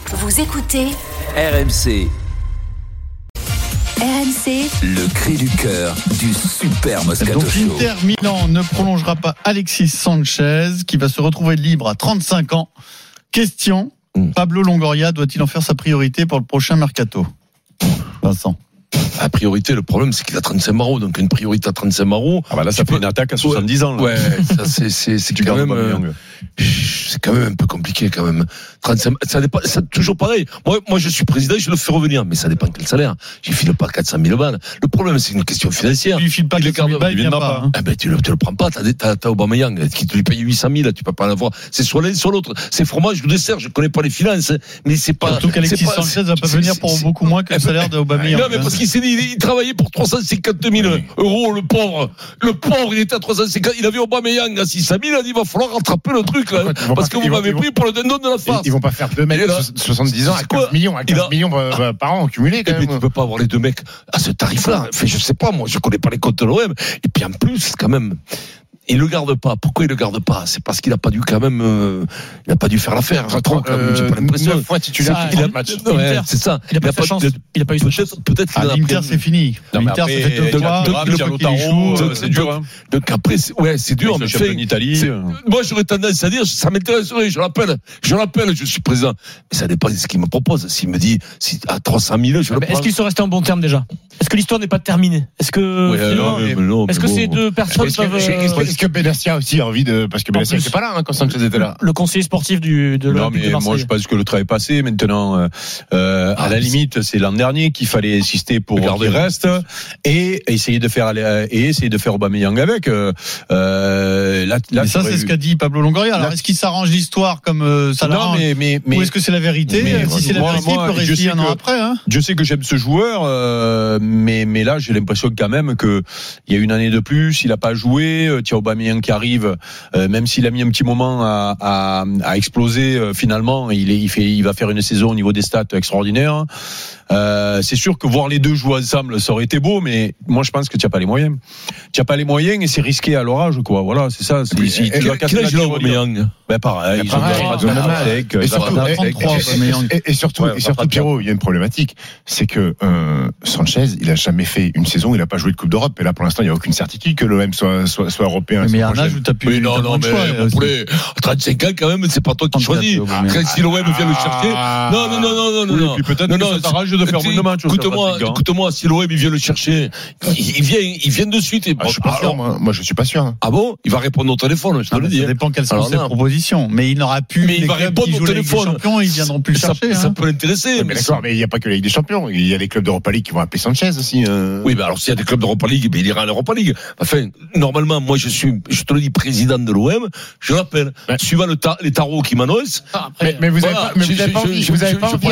Vous écoutez RMC. RMC, Le cri du cœur du Super Moscato Donc Show. Inter Milan ne prolongera pas Alexis Sanchez qui va se retrouver libre à 35 ans. Question, Pablo Longoria doit-il en faire sa priorité pour le prochain mercato? Vincent. La priorité, le problème, c'est qu'il a 35 marros. Donc, une priorité à 35 marros. Ah bah là, ça fait une attaque à 70 ans. Là. Ouais, ça, c'est quand même. C'est quand même un peu compliqué, quand même. 35, ça dépend, c'est toujours pareil. Moi, je suis président, je le fais revenir. Mais ça dépend quel salaire. Je file pas 400 000 balles. Le problème, c'est une question financière. Tu lui files pas 400 000 balles, il vient pas. Eh ben, tu le prends pas. T'as Aubameyang, qui te lui paye 800 000, tu peux pas l'avoir. C'est soit l'un, soit l'autre. C'est fromage ou dessert. Je connais pas les finances, mais c'est pas. Surtout qu'Alexis Sanchez va pas venir pour beaucoup moins que le salaire d'Aubameyang. Non, mais parce qu'il s'est dit, il travaillait pour 350 000 euros, le pauvre. Le pauvre, il était à 350 000. Il avait Aubameyang à 600 000. Il a dit, il va falloir rattraper le truc, là. Parce que vous m'avez pris pour le dindon de la farce. Ils vont pas faire 2 mecs de 70 ans à 15 millions, par an cumulés, quand même. Tu peux pas avoir les deux mecs à ce tarif-là. Enfin, je sais pas, moi, je connais pas les comptes de l'OM. Et puis, en plus, quand même, il le garde pas. Pourquoi il le garde pas? C'est parce qu'il a pas dû quand même, il a pas dû faire l'affaire. Trop, quand même, j'ai pas l'impression. 9 fois titulaire, il a match. Ouais, c'est ça. Il a pas eu sa chance. Il a pas eu sa chance. Peut-être qu'il a l'Inter, c'est fini. L'Inter, c'est fait 2 fois. C'est dur, hein. Donc après, c'est dur. Le champion d'Italie. Moi, j'aurais tendance à dire, ça m'intéresserait, je l'appelle, je suis président. Mais ça dépend de ce qu'il me propose. S'il me dit, à 300 000, je le prends. Est-ce qu'ils sont restés en bon terme déjà? Est-ce que l'histoire n'est pas terminée? Est-ce que est-ce que ces deux personnes peuvent... Est-ce que Benassia aussi a envie de... Parce que Benassia n'était pas là quand Sanchez était là. Le conseiller sportif de l'Olympique de Marseille. Moi, je pense que le travail est passé. Maintenant, à la limite, c'est l'an dernier qu'il fallait insister pour qu'il reste et essayer de faire Aubameyang avec. Mais ça, c'est ce qu'a dit Pablo Longoria. Alors, est-ce qu'il s'arrange l'histoire comme ça l'arrange? Ou est-ce que c'est la vérité? Si c'est la vérité, il peut rester un an après. Je sais que j'aime ce joueur, mais là, j'ai l'impression quand même que il y a une année de plus, il a pas joué. Tiens, Aubameyang qui arrive, même s'il a mis un petit moment à exploser, finalement, il va faire une saison au niveau des stats extraordinaire. C'est sûr que voir les deux jouer ensemble, ça aurait été beau, mais moi, je pense que tu n'as pas les moyens. Tu n'as pas les moyens et c'est risqué à l'orage, quoi. Voilà, c'est ça. Quel âge il a Aubameyang? Ben pareil. Et surtout, Pierrot, il y a une problématique, c'est que Sanchez, il a jamais fait une saison, il a pas joué de Coupe d'Europe, et là pour l'instant, il n'y a aucune certitude que l'OM soit européen. Mais il y a un âge où tu as pu. Non, mais poulet, 35 ans quand même, c'est pas toi qui choisis. Si l'OM vient le chercher. Non. Puis peut-être que ça t'arrange de faire un match. Écoute-moi, si l'OM vient le chercher, il vient de suite. Je suis pas sûr, moi je suis pas sûr. Ah bon? Il va répondre au téléphone, je te le dis. Ça dépend quelles sont ses propositions. Mais il n'aura plus. Mais il va répondre au téléphone. Ils viendront plus le chercher. Ça peut l'intéresser. Mais d'accord, mais il n'y a pas que la Ligue des Champions. Il y a les clubs d'Europa League qui vont appeler Sanchez aussi. Oui, mais alors s'il y a des clubs d'Europa League, il ira à l'Europa League. Enfin, normalement, moi je te le dis, président de l'OM, je l'appelle. Suivant les tarots qui m'annoncent. Mais vous avez pas envie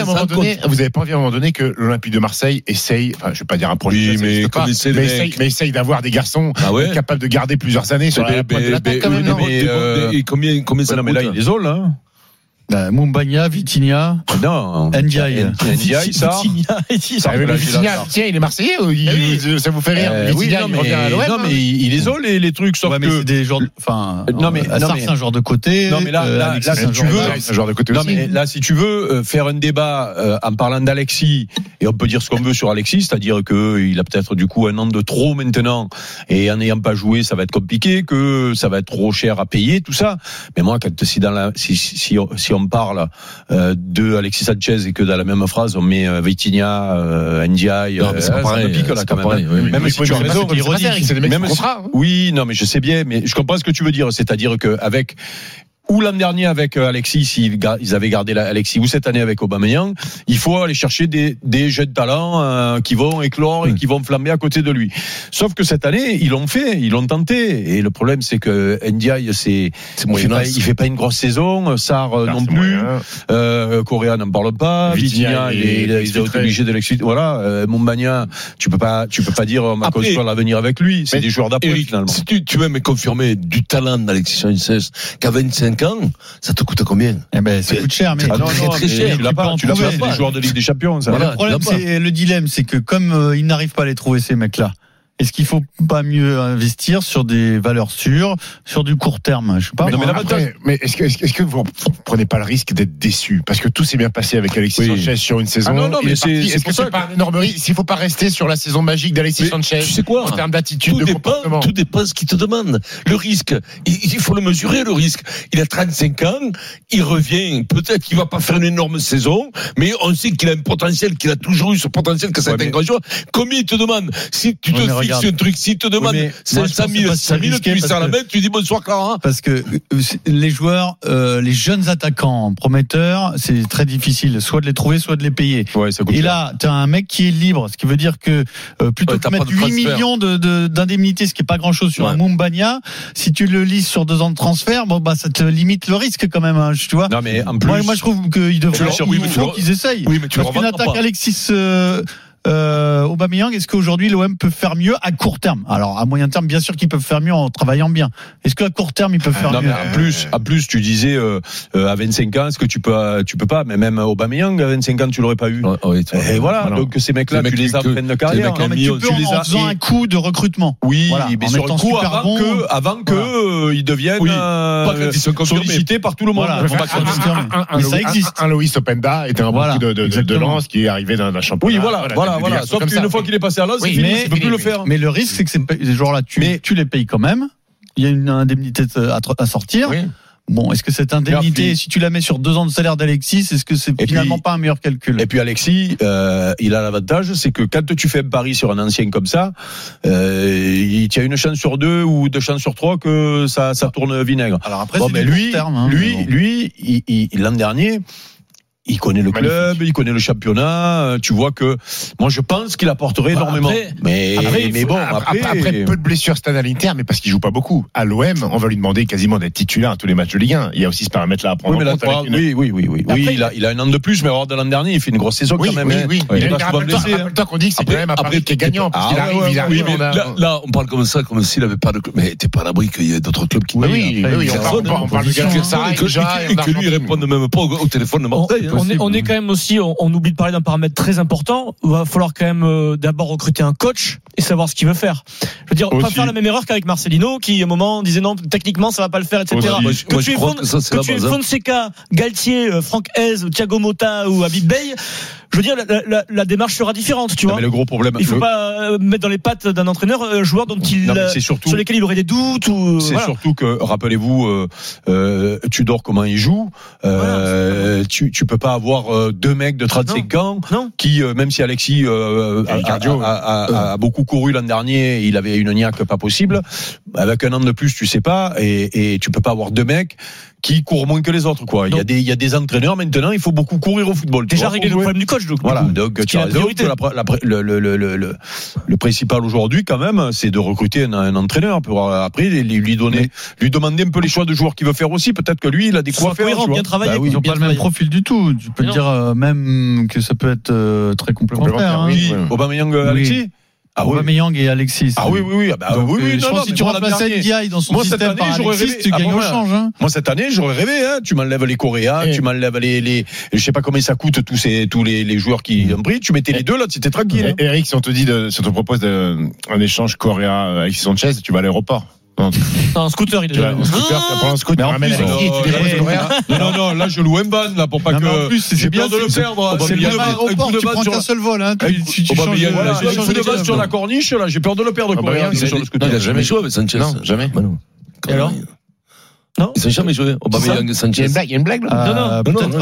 à un moment donné que l'Olympique de Marseille essaye, enfin, je vais pas dire un projet, mais essaye d'avoir des garçons capables de garder plusieurs années sur la pointe de l'attaque quand même. Et combien ça coûte? Mais là, il est all, hein. Mumbagna, Vitinha, Ndiaye, ça. Vitinha, tiens, il est Marseillais ou ça vous fait rire? Vitinha, il revient à l'OM. Non, mais il est all les trucs, sauf que c'est des genres, enfin, c'est un genre de côté. Non, mais là, si tu veux, un genre de côté aussi. Non, mais là, si tu veux faire un débat en parlant d'Alexis, et on peut dire ce qu'on veut sur Alexis, c'est-à-dire que il a peut-être du coup un an de trop maintenant, et en n'ayant pas joué, ça va être compliqué, que ça va être trop cher à payer, tout ça. Mais moi, si on parle de Alexis Sanchez et que dans la même phrase on met Vitinha, Ndiaye, c'est pas pareil, pique là quand même. Même si tu as raison, c'est des mecs de contrat. Oui, non, mais je sais bien, mais je comprends ce que tu veux dire, c'est-à-dire que avec ou l'an dernier avec Alexis, ils avaient gardé Alexis, ou cette année avec Aubameyang, il faut aller chercher des jeunes talents qui vont éclore et qui vont flamber à côté de lui. Sauf que cette année, ils l'ont fait, ils l'ont tenté. Et le problème, c'est que Ndiaye, il fait pas une grosse saison, Sarr non plus, Correa n'en parle pas, Vitinha, il est obligé de l'expliquer. Voilà, Mumbagna, tu peux pas dire on va construire l'avenir avec lui. C'est des joueurs d'après finalement. Si tu veux me confirmer du talent d'Alexis Sanchez qu'à 25 ans, ça te coûte combien? Eh ben, ça coûte cher, mais très cher. Tu l'as pas, des joueurs de Ligue des Champions. Ça. Le problème, le dilemme, c'est que comme ils n'arrivent pas à les trouver ces mecs-là, est-ce qu'il faut pas mieux investir sur des valeurs sûres, sur du court terme? Je sais pas. Mais est-ce que vous prenez pas le risque d'être déçu? Parce que tout s'est bien passé avec Alexis Sanchez sur une saison. Non, mais est-ce que c'est pas un énorme risque? S'il faut pas rester sur la saison magique d'Alexis Sanchez. Tu sais quoi? En termes d'attitude, de comportement. Tout dépend de ce qu'il te demande. Le risque, il faut le mesurer, le risque. Il a 35 ans, il revient, peut-être qu'il va pas faire une énorme saison, mais on sait qu'il a un potentiel, qu'il a toujours eu ce potentiel que certains grands joueurs. Combien il te demande? Si tu te fixes un truc, s'il te demande 500 000, 600 000, tu lui sers la main, tu dis bonsoir Clara. Parce que les joueurs, les jeunes attaquants prometteurs, c'est très difficile, soit de les trouver, soit de les payer. Ouais, ça coûte et cher. là, tu as un mec qui est libre, ce qui veut dire que plutôt que mettre 8 millions d'indemnités, ce qui est pas grand-chose sur un Moumbagna, si tu le lises sur 2 ans de transfert, bon bah ça te limite le risque quand même, hein, tu vois. Non mais en plus, moi je trouve qu'ils devraient, il faut qu'ils essayent. Oui, mais tu parce qu'une attaque pas. Alexis Aubameyang, est-ce qu'aujourd'hui l'OM peut faire mieux à court terme? Alors à moyen terme, bien sûr qu'ils peuvent faire mieux en travaillant bien. Est-ce qu'à court terme ils peuvent faire mieux? Mais en plus, tu disais à 25 ans, est-ce que tu peux pas, mais même Aubameyang à 25 ans, tu l'aurais pas eu. Et voilà, donc ces mecs-là, tu les as en fin de carrière. Non, mais tu peux en faisant un coup de recrutement. Oui, voilà, mais sur un coup avant que ils deviennent sollicités par tout le monde. Mais ça existe. Un Loïs Openda était un bon coup de lance qui est arrivé d'un championnat. Oui, voilà. Sauf qu'une fois qu'il est passé à Lens, c'est fini, il peut plus le faire. Mais le risque, c'est que ces joueurs-là, tu les payes quand même. Il y a une indemnité à sortir. Oui. Bon, est-ce que cette indemnité, si tu la mets sur 2 ans de salaire d'Alexis, est-ce que c'est finalement pas un meilleur calcul? Et puis Alexis, il a l'avantage, c'est que quand tu fais un pari sur un ancien comme ça, il y a une chance sur 2 ou 2 chances sur 3 que ça tourne vinaigre. Alors après, bon, c'est mais du lui, court terme, hein, lui, l'an dernier, il connaît le club, il connaît le championnat. Tu vois que moi je pense qu'il apporterait énormément. Mais après, peu de blessures cette année à l'Inter, mais parce qu'il joue pas beaucoup. À l'OM, on va lui demander quasiment d'être titulaire à tous les matchs de Ligue 1. Il y a aussi ce paramètre-là à prendre en compte. Oui. Après, il a un an de plus, mais alors de l'an dernier, il fait une grosse saison quand même. Oui. Il est pas souvent blessé. Rappelle-toi qu'on dit que c'est quand même un pari qui est gagnant parce qu'il arrive. Là, on parle comme ça, comme s'il avait pas de club. Mais t'es pas à l'abri qu'il y ait d'autres clubs qui. Oui, on parle de Galatasaray et que lui réponde même pas au téléphone de Marseille. On est quand même aussi, on oublie de parler d'un paramètre très important. Il va falloir quand même d'abord recruter un coach et savoir ce qu'il veut faire. Je veux dire, pas faire la même erreur qu'avec Marcelino, qui à un moment disait non, techniquement ça va pas le faire, etc. Que tu aies Fonseca, Galtier, Franck Hez, Thiago Motta ou Habib Bey, je veux dire, la démarche sera différente, tu vois. Mais le gros problème, il faut pas mettre dans les pattes d'un entraîneur joueur dont sur lesquels il aurait des doutes. Surtout que, rappelez-vous, Tudor, comment il joue. Tu peux pas avoir 2 mecs de 35 ans qui, même si Alexis a beaucoup couru l'an dernier, il avait une niaque pas possible. Avec un an de plus, tu sais pas, et tu peux pas avoir 2 mecs qui courent moins que les autres, quoi. Il y a des entraîneurs maintenant, il faut beaucoup courir au football. Déjà régler le problème du coach, donc. Voilà. Donc tu as raison. Le principal aujourd'hui, quand même, c'est de recruter un entraîneur pour après lui demander un peu les choix de joueurs qu'il veut faire aussi. Peut-être que lui, il a des quoi faire. Bien travaillé. Ils n'ont pas le même profil du tout. Tu peux dire même que ça peut être très complémentaire. Aubameyang, Alexis. Aubameyang et Alexis. Oui. Je pense que si tu remplaçais Ndiaye dans son système par Alexis, tu gagnes au change. Moi, cette année, j'aurais rêvé. Tu m'enlèves les Coréens, tu m'enlèves les. Je sais pas combien ça coûte tous les joueurs qui ont pris. Tu mettais les deux là, c'était tranquille. Eric, si on te propose un échange Correa-Alexis Sanchez, tu vas à l'aéroport. Un scooter, il est déjà. Prends un scooter, ramène Alexis, tu déposes Correa. Non, là, je loue un ban, là, pour pas que. En plus, c'est bien de le perdre. C'est bien l'aéroport, tu prends qu'un seul vol, hein. Tu changes de base sur la corniche, là, j'ai peur de le perdre, Correa. Il a jamais joué avec Sanchez. Non, jamais. Et alors? Non, ils n'ont jamais joué. Aubameyang, Sanchez. Il y a une blague là.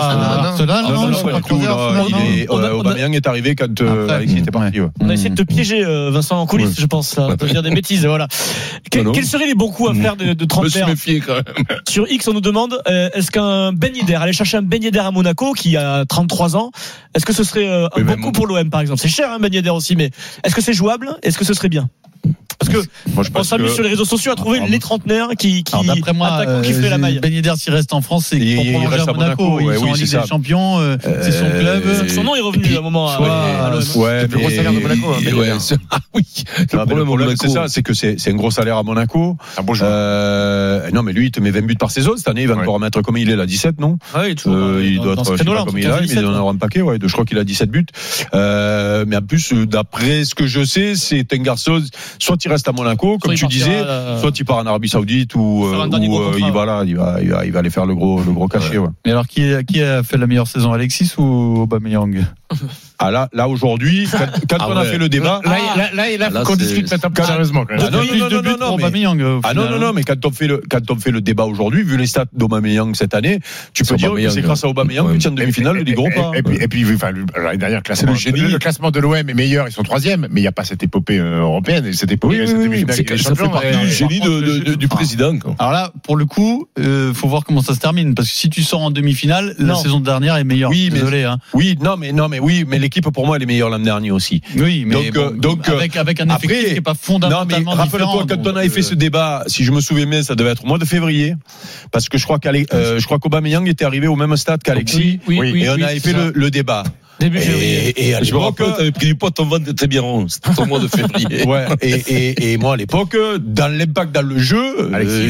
Aubameyang est arrivé quand Alexis était parti. On a essayé de te piéger, Vincent, en coulisses, je pense. On peut dire des bêtises, voilà. Quels seraient les bons coups à faire de transfert? Je me suis méfié quand même. Sur X, on nous demande, est-ce qu'un Ben Yedder, aller chercher un Ben Yedder à Monaco, qui a 33 ans, est-ce que ce serait un bon coup pour l'OM, par exemple? C'est cher, Ben Yedder aussi, mais est-ce que c'est jouable? Est-ce que ce serait bien? Parce que Moi, je on pense s'amuse que- sur les réseaux sociaux à trouver les trentenaires qui Alors, d'après moi, attaquent ou qui fait la maille. Ben Yedder, s'il reste en France, c'est Il pour prolonger reste à à Monaco. Monaco, Ils sont oui, en c'est Ligue ça. des Champions, c'est son club. Son nom est revenu à un moment à l'OM. Ouais, le plus gros salaire de Monaco, hein, Ben Yedder. Ah oui. Le problème, c'est ça, c'est que c'est un gros salaire à Monaco. Un bon joueur. Non, mais lui, il te met 20 buts par saison. Cette année, il va encore en mettre comme il est là, 17, non? Ah oui, toujours. Il doit être, je sais pas comme il a, mais il doit en avoir un paquet, ouais. Je crois qu'il a 17 buts. Mais en plus, d'après ce que je sais, c'est un garçon, soit il reste à Monaco, comme tu disais, soit il part en Arabie Saoudite ou il va là, il va aller faire le gros cachet, ouais. Et alors, qui a fait la meilleure saison, Alexis ou Aubameyang? Ah là aujourd'hui, quand on a fait le débat. Là, faut qu'on discute cette table sérieusement, quand même. Ah, non, Plus de buts pour Aubameyang, au final. non, mais quand on fait le débat aujourd'hui, vu les stats d'Aubameyang cette année, tu peux dire que c'est grâce à Aubameyang que tu es en demi-finale de Ligue Europa. Et puis, enfin, l'année dernière, le classement de l'OM est meilleur, ils sont 3e, mais il n'y a pas cette épopée européenne, et cette épopée, cette demi-finale Ligue des Ça fait Champions. partie du génie du président. Quoi. Alors là, pour le coup, faut voir comment ça se termine, parce que si tu sors en demi-finale, la saison dernière est meilleure. Oui, mais désolé. Hein. Oui, mais l'équipe pour moi elle est meilleure l'an dernier aussi. Oui, mais donc avec un effectif après, qui n'est pas fondamentalement non, mais rappelle-toi différent. quand on avait fait ce débat, si je me souviens bien, ça devait être au mois de février, parce que je crois qu'Aubameyang était arrivé au même stade qu'Alexis, Oui, et on avait fait le débat. Début février. Et à Je me l'époque, rappelle, t'avais pris du poids, ton ventre était bien rond. C'était ton mois de février. ouais, et moi à l'époque, dans l'impact dans le jeu,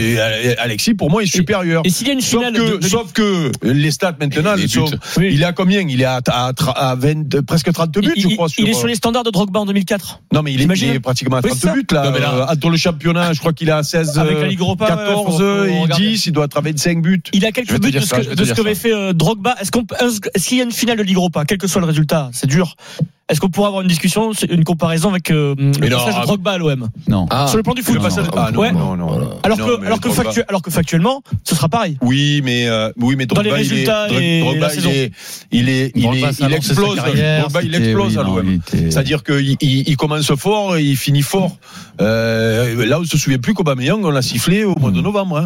Alexis pour moi est supérieur. Et s'il y a une finale Sauf que les stats maintenant, Les buts. il est à combien? Il est à 20, presque 30 buts, je crois. Il est sur les standards de Drogba en 2004. Non, mais il est pratiquement à 30 buts là. Non, mais là, Entre le championnat, je crois qu'il est à 16, avec la Ligue Europa, 14 faut et regarder. 10. Il doit être à 25 buts. Il a quelques buts de ce qu'avait fait Drogba. Est-ce qu'il y a une finale de Ligue Europa, quel que soit le résultat, c'est dur. Est-ce qu'on pourrait avoir une discussion, une comparaison avec le passage de Drogba à l'OM? Non. Sur le plan du foot. Ouais. Non. Alors que factuellement, ce sera pareil. Oui, mais Drogba, dans les résultats et la saison. il explose. Drogba, il explose à l'OM. C'est-à-dire qu'il commence fort et il finit fort. Là, on se souvient plus qu'Aubameyang, on l'a sifflé au mois de novembre.